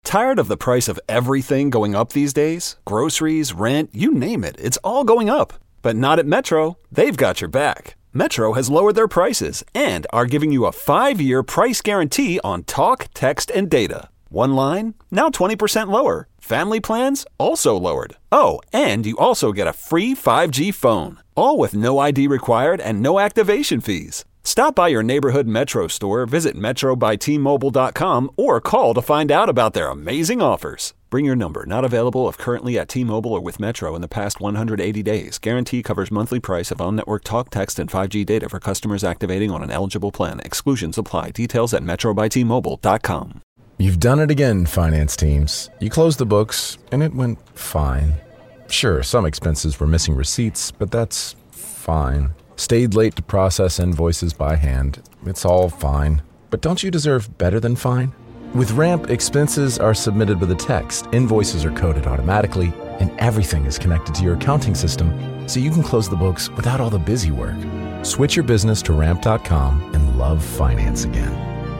Tired of the price of everything going up these days? Groceries, rent, you name it, it's all going up. But not at Metro. They've got your back. Metro has lowered their prices and are giving you a 5-year price guarantee on talk, text, and data. One line, now 20% lower. Family plans, also lowered. Oh, and you also get a free 5G phone. All with no ID required and no activation fees. Stop by your neighborhood Metro store, visit metrobytmobile.com, or call to find out about their amazing offers. Bring your number. Not available if currently at T-Mobile or with Metro in the past 180 days. Guarantee covers monthly price of on-network talk, text, and 5G data for customers activating on an eligible plan. Exclusions apply. Details at metrobytmobile.com. You've done it again, finance teams. You closed the books, and it went fine. Sure, some expenses were missing receipts, but that's fine. Stayed late to process invoices by hand. It's all fine. But don't you deserve better than fine? With Ramp, expenses are submitted with a text, invoices are coded automatically, and everything is connected to your accounting system, so you can close the books without all the busy work. Switch your business to Ramp.com and love finance again.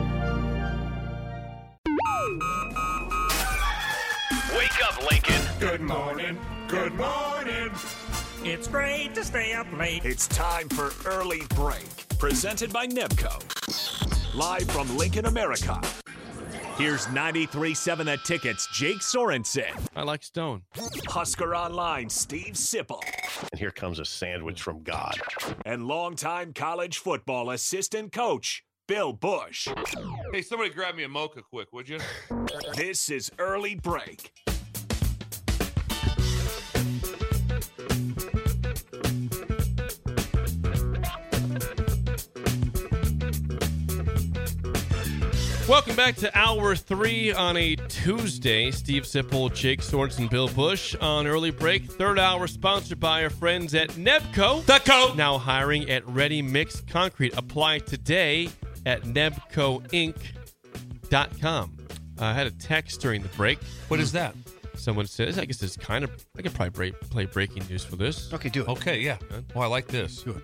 Wake up, Lincoln. Good morning. Good morning. It's great to stay up late. It's time for Early Break, presented by Nebco. Live from Lincoln, America. Here's 93.7 The Ticket's Jake Sorensen. I like Stone. Husker Online, Steve Sipple. And here comes a sandwich from God. And longtime college football assistant coach, Bill Bush. Hey, somebody grab me a mocha quick, would you? This is Early Break. Welcome back to Hour 3 on a Tuesday. Steve Sipple, Jake Sorensen, Bill Bush on Early Break. Third hour sponsored by our friends at Nebco. Now hiring at Ready Mix Concrete. Apply today at nebcoinc.com. I had a text during the break. What is that? Someone says, I guess it's kind of, I could probably play breaking news for this. Okay, do it. Okay, yeah. Oh, I like this. Do it.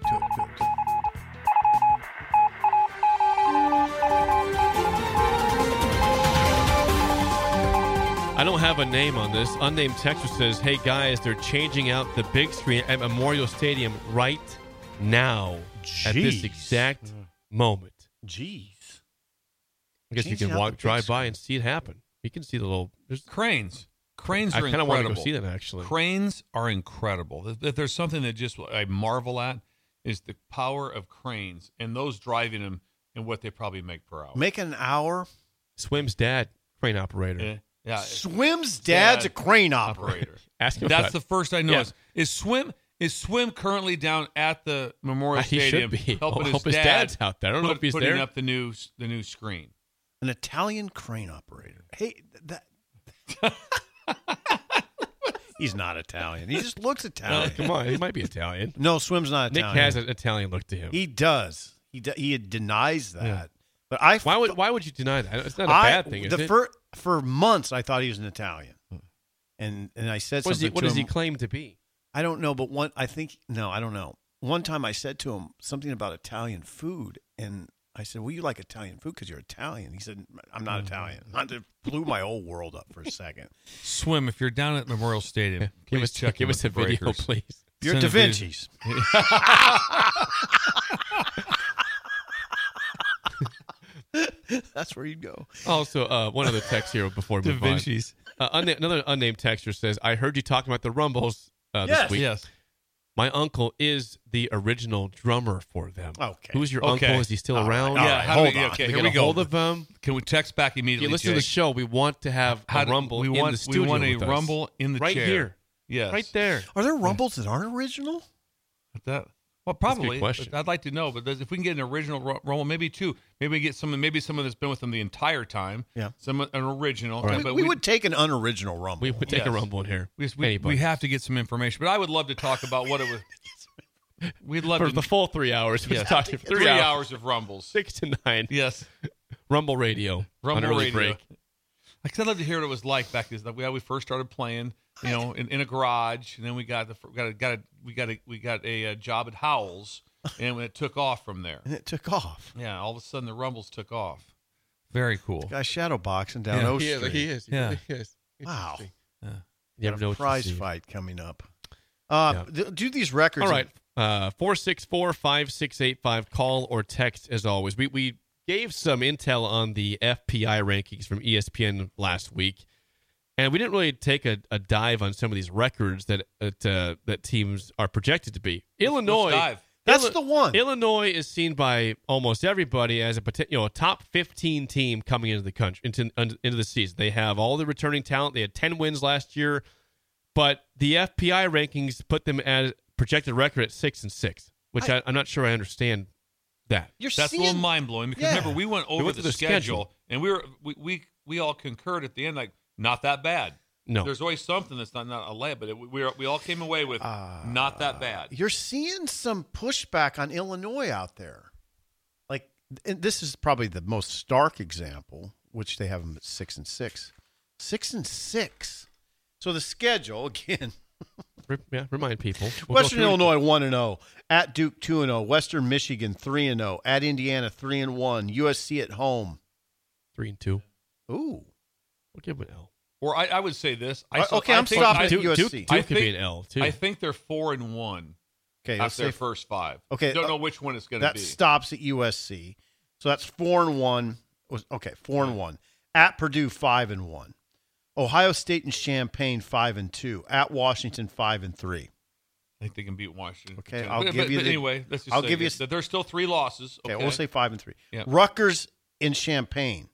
I don't have a name on this. Unnamed texter says, hey guys, they're changing out the big screen at Memorial Stadium right now. Jeez. At this exact moment. Jeez. I guess you Changing can out the drive big by screen. and see it happen. You can see the little... Cranes. Cranes I are kind of incredible. want to go see them, actually. Cranes are incredible. If there's something that just I marvel at is the power of cranes and those driving them and what they probably make per hour. Make an hour. Swim's dad, crane operator. Yeah. Swim's dad's a crane operator. Ask him That's about the first I noticed. Yeah. Is Swim currently down at the Memorial He Stadium should be. helping I hope his dad's out there. I don't know if he's putting there. up the new screen. An Italian crane operator. Hey, that... He's not Italian. He just looks Italian. Come on, he might be Italian. No, Swim's not Nick Italian. has an Italian look to him. He does. He denies that. Yeah. But why would you deny that? It's not a bad thing, is it? For months, I thought he was an Italian, and I said something to him. What does he claim to be? I don't know, but I don't know. One time I said to him something about Italian food, and I said, well, you like Italian food because you're Italian. He said, I'm not Italian. It blew my whole world up for a second. Swim, if you're down at Memorial Stadium, give us a video, please. You're Da Vinci's. That's where you'd go. Also, one other text here before we move on. Da Vinci's. Another unnamed texter says, I heard you talking about the Rumbles this week. Yes. My uncle is the original drummer for them. Okay. Who's your uncle? Is he still around? Yeah, hold on. Okay, Can here we we get a go. hold of him? Can we text back immediately, You listen to the show. We want to have a Rumble in the studio We want a with us. Rumble in the right chair. here. Yes. Right there. Are there Rumbles that aren't original? Well, probably. question. I'd like to know, but if we can get an original Rumble, maybe two. Maybe we get someone that's been with them the entire time. Yeah. An original. Right. But we would take an unoriginal Rumble. We would take a Rumble in here. We have to get some information. But I would love to talk about what it was. We'd love for to, the full 3 hours. We're talking for 3 hours of Rumbles. 6 to 9. Yes. Rumble Radio. Rumble on early Radio. Break. I'd love to hear what it was like back then. Like we first started playing, in a garage, and then we got a job at Howells, and it took off from there. And it took off. Yeah, all of a sudden the Rumbles took off. Very cool. Guy's shadow boxing down Yeah. O He Street. is. Yeah. He is. Wow. Yeah. You never know a what you prize see. fight coming up. Yeah. Do these records. All right. 464-5685. Call or text as always. We gave some intel on the FPI rankings from ESPN last week, and we didn't really take a dive on some of these records that teams are projected to be. Illinois. Let's dive. That's the one. Illinois is seen by almost everybody as a top 15 team coming into the country into the season. They have all the returning talent. They had 10 wins last year, but the FPI rankings put them at projected record at 6-6, which I'm not sure I understand that. That's a little mind blowing because remember we went over through the schedule and we all concurred at the end like not that bad. No, there's always something that's not a layup, but we all came away with not that bad. You're seeing some pushback on Illinois out there. Like, and this is probably the most stark example, which they have them at 6-6. 6-6. So the schedule, again. Remind people. Western Illinois 1-0. At Duke 2-0. Western Michigan 3-0. At Indiana 3-1. USC at home 3-2. Ooh. We'll give them an L. Or I would say this. I'm stopping at USC. Duke I could be an L too. I think they're 4-1 Okay, after their first 5. Okay, don't know which one it's going to that be. stops at USC. So that's 4-1. Okay, 4-1. At Purdue 5-1. Ohio State and Champaign 5-2. At Washington 5-3. I think they can beat Washington. Okay, but anyway, let's just I'll say give you that there's still 3 losses. Okay, we'll say 5-3. Yeah. Rutgers in Champaign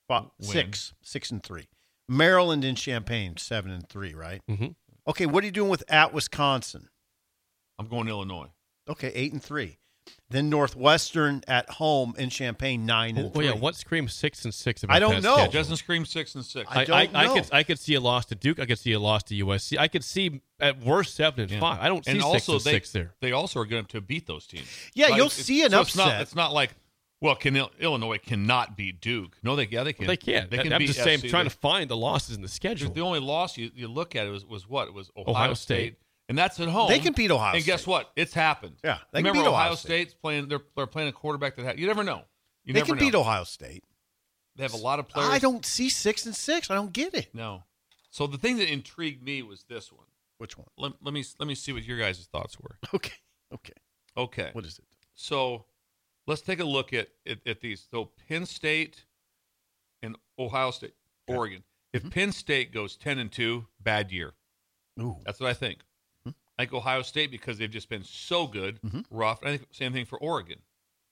6-3. Maryland in Champaign 7-3. Right. Mm-hmm. Okay, what are you doing with at Wisconsin? I'm going Illinois. Okay, 8-3. Then Northwestern at home in Champaign 9-3. Oh yeah, what screams 6-6 about I don't that know. schedule? It doesn't scream 6-6. I don't know. I could see a loss to Duke. I could see a loss to USC. I could see at worst 7-5. I don't see and 6-6 there. They also are going to beat those teams. Yeah, you'll It's- see an so upset. It's not like, well, Illinois cannot beat Duke. No, they can. They can. They can I'm beat just saying, FC. trying to find the losses in the schedule. The only loss you look at was what? It was Ohio State. And that's at home. They can beat Ohio And guess State. what? It's happened. Yeah, they can Remember beat Ohio State's playing. They're playing a quarterback that you never know. They can beat Ohio State. They have a lot of players. I don't see 6-6. I don't get it. No. So the thing that intrigued me was this one. Which one? Let me see what your guys' thoughts were. Okay. Okay. What is it? So let's take a look at these. So Penn State and Ohio State, Oregon. If Penn State goes 10-2, bad year. Ooh. That's what I think. I think Ohio State because they've just been so good, rough. I think same thing for Oregon.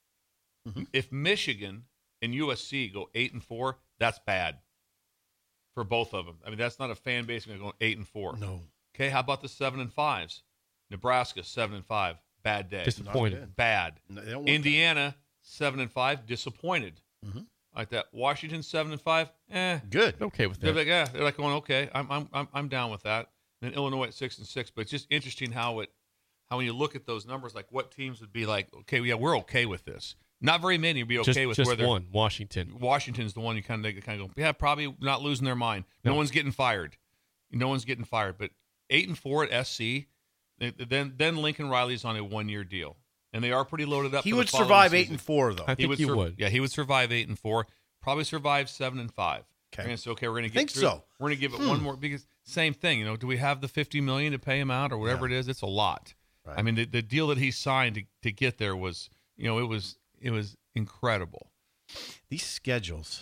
If Michigan and USC go 8-4, that's bad for both of them. I mean, that's not a fan base going to go 8-4. No. Okay, how about the 7-5s? Nebraska 7-5, bad day. Disappointed. Bad. No, they don't want Indiana 7-5, disappointed. Like that. Washington 7-5, Good. Okay with They're that. like, they're like going, okay, I'm down with that. And then Illinois at 6-6, but it's just interesting how when you look at those numbers, like what teams would be like, okay, yeah, we're okay with this. Not very many would be okay with just where they're. one, Washington. Washington's the one you kind of go, yeah, probably not losing their mind. No one's getting fired. No one's getting fired. But 8-4 at SC, then Lincoln Riley's on a 1-year deal, and they are pretty loaded up. He for the would following survive season. 8-4 though. I think he would. Yeah, he would survive 8-4. Probably survive 7-5. Okay. We're gonna say, okay, we're gonna get Think through. so. We're gonna give it one more because same thing. Do we have the $50 million to pay him out or whatever it is? It's a lot. Right. I mean, the deal that he signed to get there was, it was incredible. These schedules.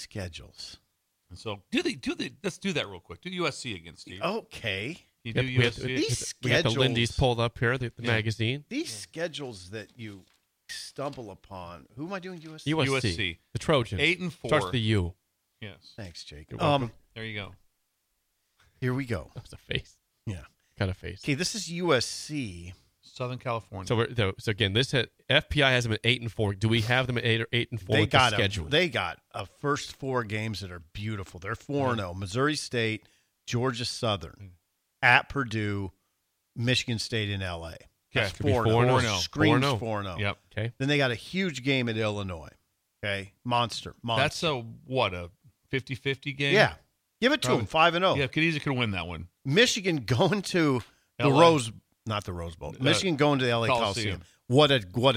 And so let's do that real quick. Do USC again, Steve. Okay. You Yep, do we have USC. These We got the schedules. Lindy's pulled up here, the magazine. These schedules that you stumble upon. Who am I doing? USC. USC. The Trojans. 8-4. Starts with the U. Yes. Thanks, Jake. You're welcome. There you go. Here we go. That's a face. Yeah. Kind of face. Okay, this is USC. Southern California. So again, FPI has them at 8-4. Do we have them at 8 or 8-4 with the schedule? They got a first 4 games that are beautiful. They're 4-0. Missouri State, Georgia Southern, at Purdue, Michigan State, in LA. That's could be 4-0. 4-0. Screams 4-0. 4-0. Yep. Okay. Then they got a huge game at Illinois. Okay, monster. That's a 50-50 game? Yeah. Give it to them. 5-0. Yeah, could easily win that one. Michigan going to the LA. Not the Rose Bowl. Michigan going to the LA Coliseum. What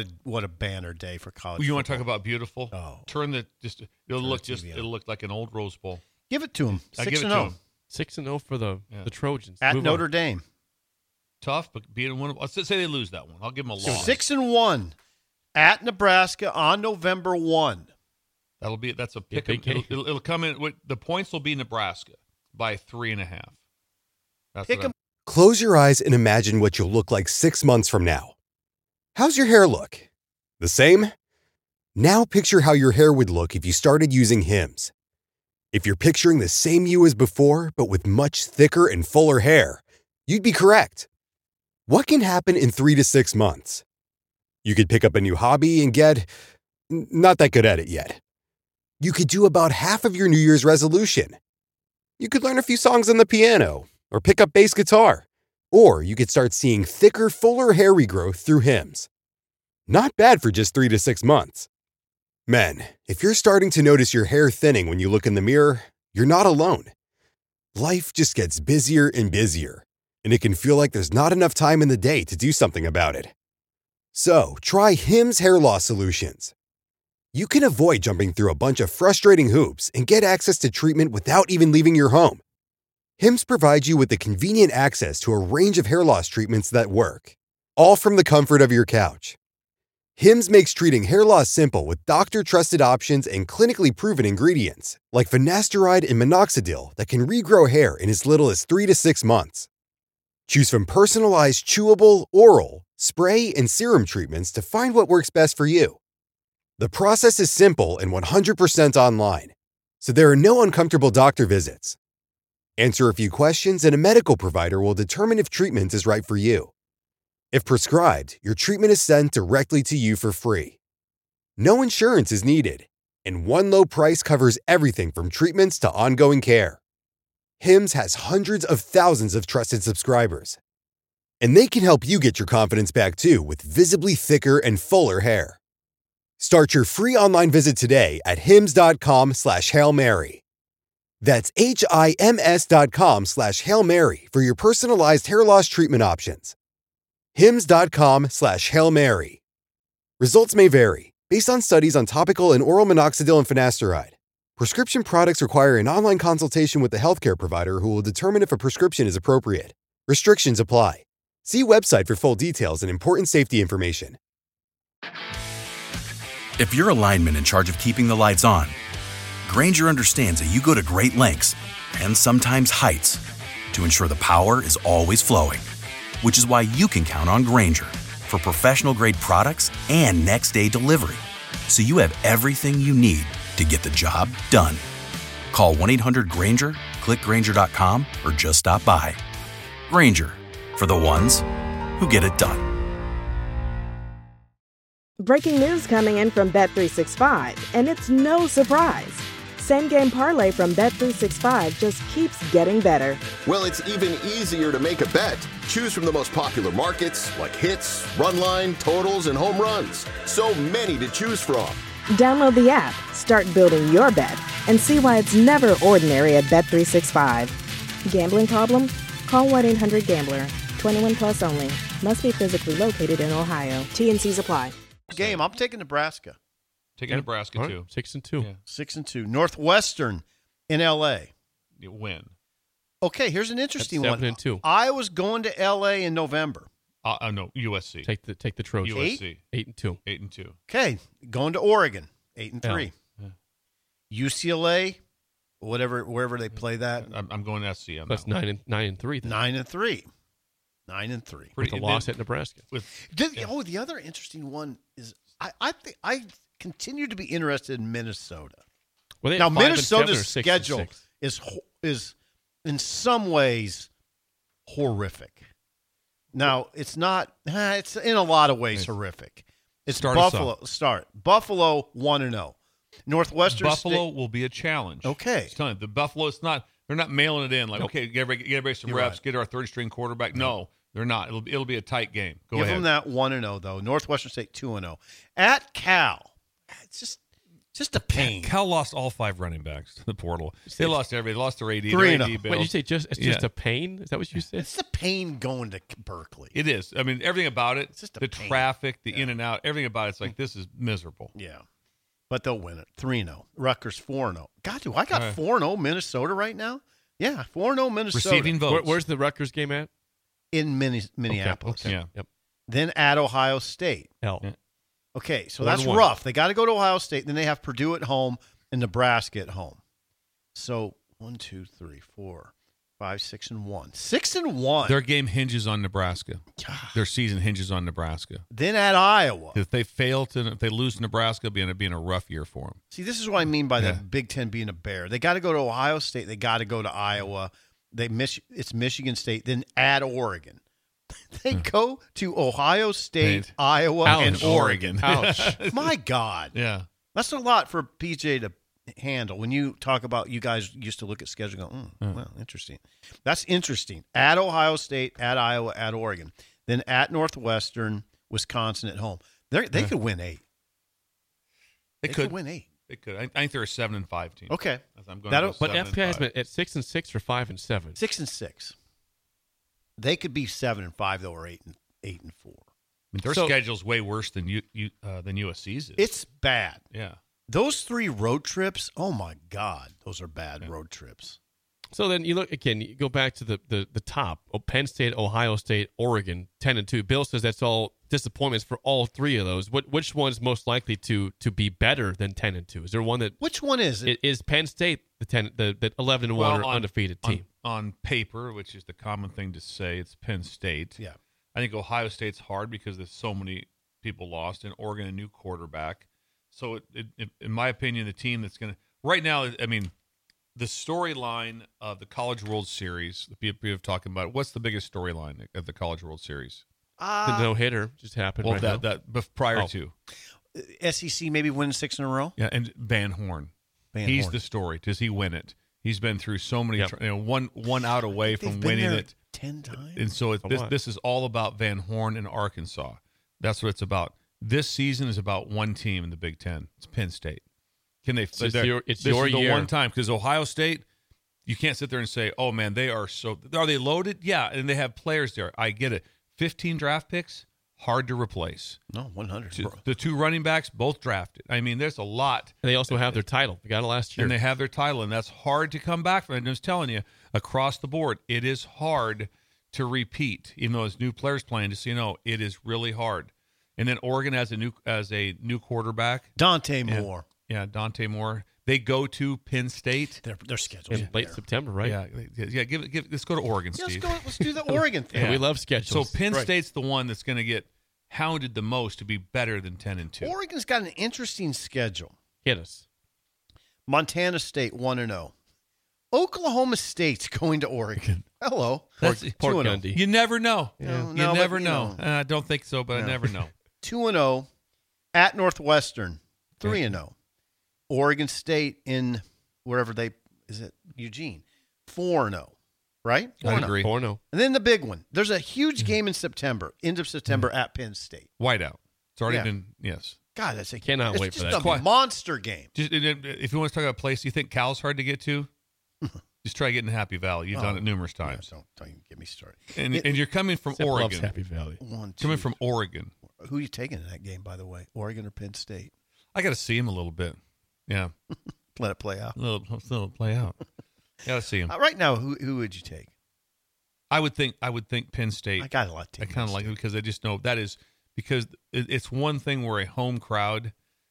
a banner day for college. You want to football. talk about beautiful? Oh. Turn the it'll Turn look the TV on. it'll look like an old Rose Bowl. Give it to him. I 6-0 give it to him. 6-0 for the Trojans. at Move Notre on. Dame. Tough, but being one. Let's say they lose that one. I'll give them a loss. 6-1 at Nebraska on November 1. That's a Yeah, pick. big game. It'll come in. The points will be Nebraska by 3.5. That's Pick what 'em. Close your eyes and imagine what you'll look like 6 months from now. How's your hair look? The same? Now picture how your hair would look if you started using Hims. If you're picturing the same you as before, but with much thicker and fuller hair, you'd be correct. What can happen in 3 to 6 months? You could pick up a new hobby and get not that good at it yet. You could do about half of your New Year's resolution. You could learn a few songs on the piano or pick up bass guitar. Or you could start seeing thicker, fuller hair regrowth through Hims. Not bad for just 3 to 6 months. Men, if you're starting to notice your hair thinning when you look in the mirror, you're not alone. Life just gets busier and busier, and it can feel like there's not enough time in the day to do something about it. So, try Hims Hair Loss Solutions. You can avoid jumping through a bunch of frustrating hoops and get access to treatment without even leaving your home. Hims provides you with the convenient access to a range of hair loss treatments that work, all from the comfort of your couch. Hims makes treating hair loss simple with doctor-trusted options and clinically proven ingredients, like finasteride and minoxidil that can regrow hair in as little as 3 to 6 months. Choose from personalized chewable, oral, spray, and serum treatments to find what works best for you. The process is simple and 100% online, so there are no uncomfortable doctor visits. Answer a few questions and a medical provider will determine if treatment is right for you. If prescribed, your treatment is sent directly to you for free. No insurance is needed, and one low price covers everything from treatments to ongoing care. Hims has hundreds of thousands of trusted subscribers, and they can help you get your confidence back too with visibly thicker and fuller hair. Start your free online visit today at hims.com/Hail Mary. That's HIMS.com/Hail Mary for your personalized hair loss treatment options. HIMS.com/Hail Mary. Results may vary based on studies on topical and oral minoxidil and finasteride. Prescription products require an online consultation with the healthcare provider who will determine if a prescription is appropriate. Restrictions apply. See website for full details and important safety information. If you're a lineman in charge of keeping the lights on, Grainger understands that you go to great lengths and sometimes heights to ensure the power is always flowing, which is why you can count on Grainger for professional-grade products and next-day delivery, so you have everything you need to get the job done. Call 1-800-GRAINGER, click Grainger.com, or just stop by. Grainger, for the ones who get it done. Breaking news coming in from Bet365, and it's no surprise. Same Game Parlay from Bet365 just keeps getting better. Well, it's even easier to make a bet. Choose from the most popular markets like hits, run line, totals, and home runs. So many to choose from. Download the app, start building your bet, and see why it's never ordinary at Bet365. Gambling problem? Call 1-800-GAMBLER. 21 plus only. Must be physically located in Ohio. T&Cs apply. Game. I'm taking Nebraska. Taking Nebraska All right, too. 6-2. Yeah. 6-2. Northwestern in L.A. You win. Okay, here's an interesting That's one. 7-2. I was going to L.A. in November. No, USC. Take the Trojans. USC. 8-2. 8-2. Okay, going to Oregon. 8-3. Yeah. UCLA, wherever they play that. I'm going SC. On That's that one. 9-3. 9-3. 9-3. With the loss at Nebraska. The other interesting one is I think I continue to be interested in Minnesota. Well, they Now have 5-7 or Minnesota's 6-6. schedule is in some ways horrific. Now it's not. It's in a lot of ways horrific. It's Start us Buffalo. Buffalo 1-0. Northwestern Buffalo will be a challenge. Okay. It's telling you, the Buffalo, it's not. They're not mailing it in like, okay, get everybody some You're reps, right. get our third string quarterback. No, they're not. It'll be a tight game. Give them that 1-0 though. Northwestern State 2-0 at Cal. It's just Just a pain. Cal lost all 5 running backs to the portal. They lost everybody. They lost their AD. 3-0. Wait, you say just a pain? Is that what you said? It's a pain going to Berkeley. It is. I mean, everything about it, just the pain. traffic, the in and out, everything about it's like, this is miserable. Yeah. But they'll win it. 3-0. Rutgers 4-0. God, do I got 4-0 Minnesota right now? Yeah, 4-0 Minnesota. Receiving votes. Where's the Rutgers game at? In Minneapolis. Okay. Yeah. Yep. Then at Ohio State. Hell. Yeah. Okay, so 1-1. that's rough. They got to go to Ohio State. Then they have Purdue at home and Nebraska at home. So 1, 2, 3, 4, 5, 6, and 1. 6-1. Their game hinges on Nebraska. Their season hinges on Nebraska. Then at Iowa. If they lose to Nebraska, it'll be in a rough year for them. See, this is what I mean by the Big Ten being a bear. They got to go to Ohio State. They got to go to Iowa. It's Michigan State. Then at Oregon. They go to Ohio State, Iowa, and Oregon. Ouch. My God. Yeah. That's a lot for PJ to handle. When you talk about, you guys used to look at schedule and go, well, interesting. That's interesting. At Ohio State, at Iowa, at Oregon. Then at Northwestern, Wisconsin at home. They could win 8. They could win 8. They could. I think they're a 7-5 team. Okay. I'm going But to go FPI has 7-5. been at 6-6 or 5-7. 6-6. They could be 7-5 though, or 8-4. I mean, their schedule's way worse than USC's is. It's bad. Yeah. Those 3 road trips, oh my God, those are bad road trips. So then you look again. You go back to the top: Penn State, Ohio State, Oregon, 10-2. Bill says that's all disappointments for all 3 of those. Which one's most likely to be better than 10-2? Is there one that? Which one is it? Is Penn State the 11-1 undefeated team? On paper, which is the common thing to say, it's Penn State. Yeah. I think Ohio State's hard because there's so many people lost, and Oregon a new quarterback. So, in my opinion, the team that's going to right now, I mean, the storyline of the College World Series, the people have talking about it, what's the biggest storyline of the College World Series? The no-hitter just happened. Well, right that prior to SEC maybe win 6 in a row. Yeah, and Van Horn. He's the story. Does he win it? He's been through so many, one out away from winning it 10 times. And so this is all about Van Horn and Arkansas. That's what it's about. This season is about one team in the Big Ten. It's Penn State. Can they? So it's your the year. one time because Ohio State, you can't sit there and say, "Oh man, they are so." Are they loaded? Yeah, and they have players there. I get it. 15 draft picks, hard to replace. No, 100. The 2 running backs, both drafted. I mean, there's a lot. And they also have their title. They got it last year. And they have their title, and that's hard to come back from. I'm just telling you, across the board, it is hard to repeat. Even though it's new players playing, just so you know, it is really hard. And then Oregon has a new quarterback, Dante Moore. Yeah, Dante Moore. They go to Penn State. Their schedule's in late September, right? Yeah. Let's go to Oregon, Steve. Let's do the Oregon thing. Yeah, we love schedules. So Penn State's the one that's going to get hounded the most to be better than 10-2. Oregon's got an interesting schedule. Hit us. Montana State 1-0. Oklahoma State's going to Oregon. Hello. Pork Gundy. You never know. Yeah. You never know. I don't think so, but I never know. 2-0 at Northwestern. 3-0. Oregon State in wherever is it Eugene? 4-0. Right? I agree. 4-0. And then the big one. There's a huge game in September, end of September at Penn State. Whiteout. It's already been, yes. God, that's Cannot wait for that. It's just a monster game. If you want to talk about a place you think Cal's hard to get to, just try getting to Happy Valley. You've done it numerous times. Yeah, don't even get me started. And you're coming from Zip loves Oregon. Happy Valley. Coming from Oregon. Who are you taking in that game, by the way? Oregon or Penn State? I got to see him a little bit. Yeah. Let it play out. A little play out. Got to see him. Right now, who would you take? I would think Penn State. I got a lot. I kind of like it because I just know that is because it's one thing where a home crowd,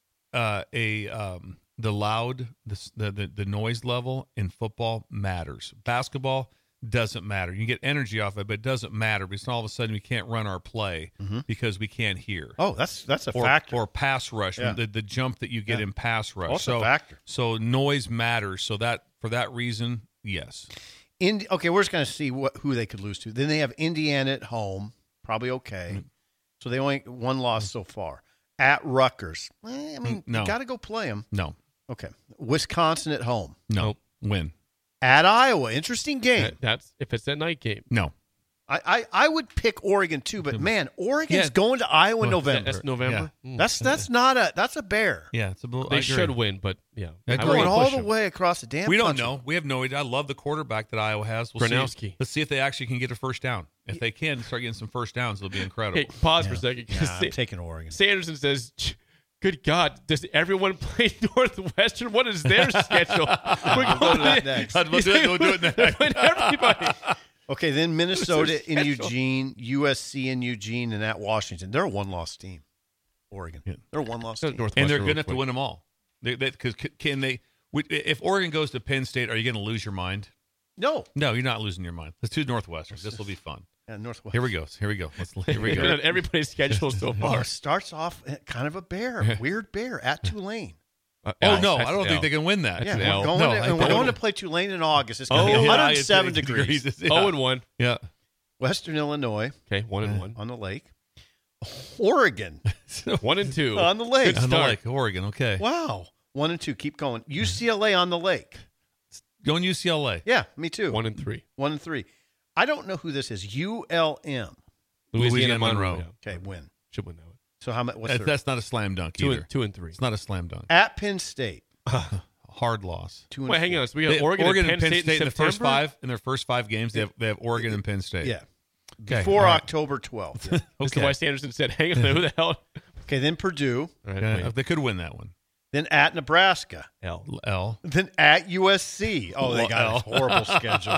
the loud, the noise level in football matters. Basketball doesn't matter. You get energy off it, but it doesn't matter because all of a sudden we can't run our play because we can't hear. Oh, that's a factor. Or pass rush, the jump that you get in pass rush. Also a factor. So noise matters. So that for that reason, yes. Okay, we're just going to see who they could lose to. Then they have Indiana at home, probably okay. Mm-hmm. So they only one loss so far. At Rutgers, I mean, you got to go play them. No. Okay. Wisconsin at home. No. Win. At Iowa, interesting game. That's if it's a night game. No. I would pick Oregon too, but man, Oregon's going to Iowa in November. That's November. Yeah. That's a bear. Yeah, it's They should win, but they're going all the way across the damn. We don't country. know. We have no idea. I love the quarterback that Iowa has. We'll Gronowski. see. Let's see if they actually can get a first down. If they can start getting some first downs, it'll be incredible. Hey, pause for a second. I'm taking Oregon. Sanderson says, "Good God, does everyone play Northwestern? What is their schedule?" We're going to that next. We'll do it next. Everybody. Okay, then Minnesota in Eugene, USC in Eugene, and at Washington. They're a one-loss team. Oregon. Yeah. They're a one-loss team. And they're good enough to win them all. Because can they? If Oregon goes to Penn State, are you going to lose your mind? No. No, you're not losing your mind. Let's do Northwestern. This will be fun. Yeah, Northwestern. Here we go. Here we go. Everybody's schedule so far. Well, it starts off kind of a bear, weird bear at Tulane. I don't think they can win that. Yeah, we're going to play Tulane in August. It's going to be 107 degrees. 0-1. Yeah. Western Illinois. Okay, 1-1 on the lake. Oregon. 1-2 on the lake. On the lake, Oregon. Okay. Wow. 1-2. Keep going. UCLA on the lake. Going UCLA. Yeah, me too. 1-3. 1-3. I don't know who this is. ULM. Louisiana Monroe. Okay, win. Should win that one. So how much? That's not a slam dunk either. 2-3. It's not a slam dunk. At Penn State. Hard loss. Wait, hang on. So we have Oregon and Penn State in the first five. In their first 5 games, they have Oregon and Penn State. Yeah. Okay. Before October 12th. Yeah. That's why Sanderson said, hang on, who the hell? Okay, then Purdue. They could win that one. Then at Nebraska. L. Then at USC. Oh, they got a horrible schedule.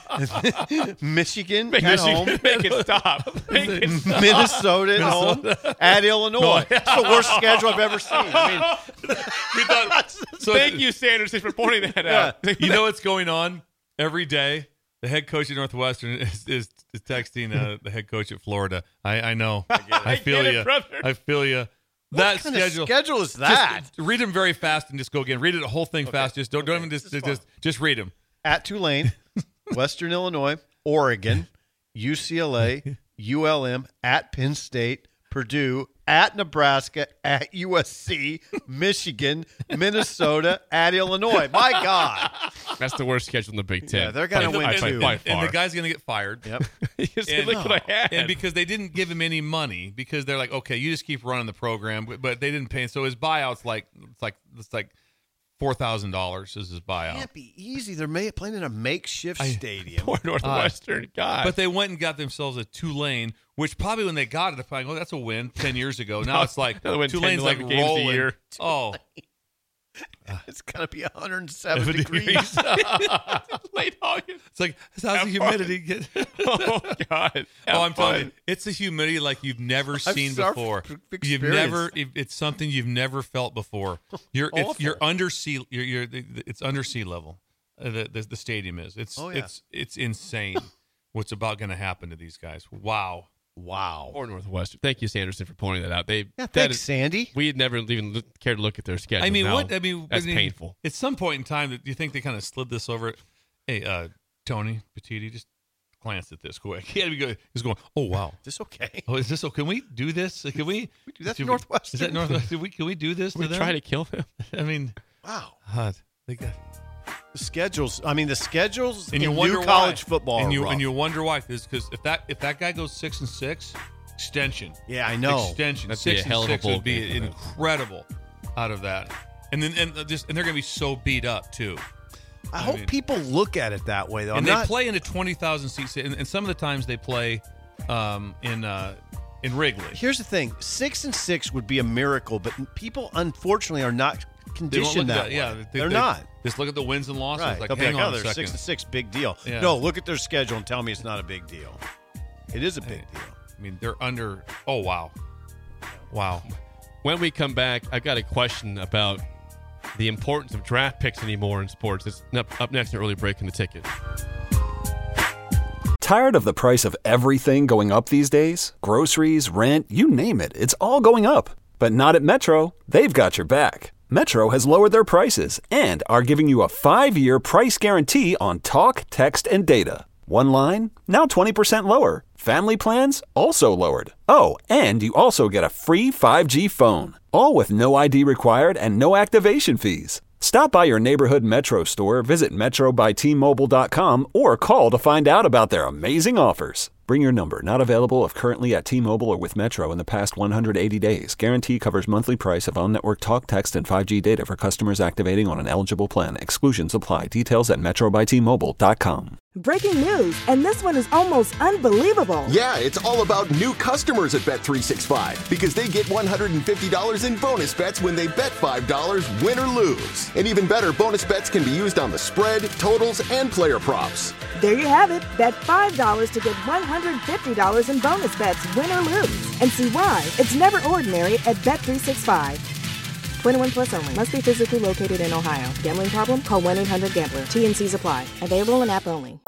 Michigan at home. Make it stop. Minnesota at home. At Illinois. That's the worst schedule I've ever seen. I mean, thank you, Sanderson, for pointing that out. You know what's going on every day? The head coach at Northwestern is texting the head coach at Florida. I know. I feel you. I feel you. What kind of schedule is that? Just read them very fast and just go again. Read it the whole thing fast. Just don't even just read them. At Tulane, Western Illinois, Oregon, UCLA, ULM, at Penn State, Purdue, at Nebraska, at USC, Michigan, Minnesota, at Illinois. My God. That's the worst schedule in the Big Ten. Yeah, they're going to win too. And the guy's going to get fired. Yep. Look what I had. And because they didn't give him any money, because they're like, okay, you just keep running the program, but they didn't pay. So his buyout's like $4,000 is his buyout. It can't be easy. They're playing in a makeshift stadium. Poor Northwestern. God. But they went and got themselves a Tulane, which probably when they got it, they're like, oh, that's a win 10 years ago. Now it's like Tulane's like rolling. A year. Oh. It's going to be 107 degrees. Late August. It's like, how's the humidity get? Oh, God. I'm telling you, it's a humidity like you've never seen before. It's something you've never felt before. You're under sea. It's under sea level. The stadium is. It's insane what's about going to happen to these guys. Wow. Or Northwestern. Thank you, Sanderson, for pointing that out. Thanks, Sandy. We had never even cared to look at their schedule. That's painful. At some point in time, do you think they kind of slid this over? Hey, Tony Petitti, just glance at this quick. He had to be good. He's going, oh, wow. Is this okay? Oh, is this okay? Can we do this? Can we do that to Northwestern? Is that Northwestern? Can we do this to them? Try to kill them? I mean, wow. They got the schedules. I mean, the schedules and you in wonder new college football and are rough. you wonder why. Because if that guy goes 6-6, extension. Yeah, I know. Extension. That's 6-6 would be incredible out of that. And they're going to be so beat up too. I hope people look at it that way, though. And they play in a 20,000 seats, and some of the times they play in Wrigley. Here's the thing: 6-6 would be a miracle, but people unfortunately are not conditioned that way. Yeah, they're not. Just look at the wins and losses. Right. Like, they'll hang be on like, a second. 6-6, big deal. Yeah. No, look at their schedule and tell me it's not a big deal. It is a big deal. I mean, they're under. Oh wow. When we come back, I've got a question about the importance of draft picks anymore in sports. It's up next in Early Break in the Ticket. Tired of the price of everything going up these days? Groceries, rent, you name it. It's all going up. But not at Metro. They've got your back. Metro has lowered their prices and are giving you a 5-year price guarantee on talk, text, and data. One line, now 20% lower. Family plans, also lowered. Oh, and you also get a free 5G phone. All with no ID required and no activation fees. Stop by your neighborhood Metro store, visit metrobystmobile.com, or call to find out about their amazing offers. Bring your number. Not available if currently at T-Mobile or with Metro in the past 180 days. Guarantee covers monthly price of on-network talk, text, and 5G data for customers activating on an eligible plan. Exclusions apply. Details at metrobytmobile.com. Breaking news, and this one is almost unbelievable. Yeah, it's all about new customers at Bet365 because they get $150 in bonus bets when they bet $5, win or lose. And even better, bonus bets can be used on the spread, totals, and player props. There you have it. Bet $5 to get $150 in bonus bets, win or lose. And see why it's never ordinary at Bet365. 21 plus only. Must be physically located in Ohio. Gambling problem? Call 1-800-GAMBLER. T&Cs apply. Available in app only.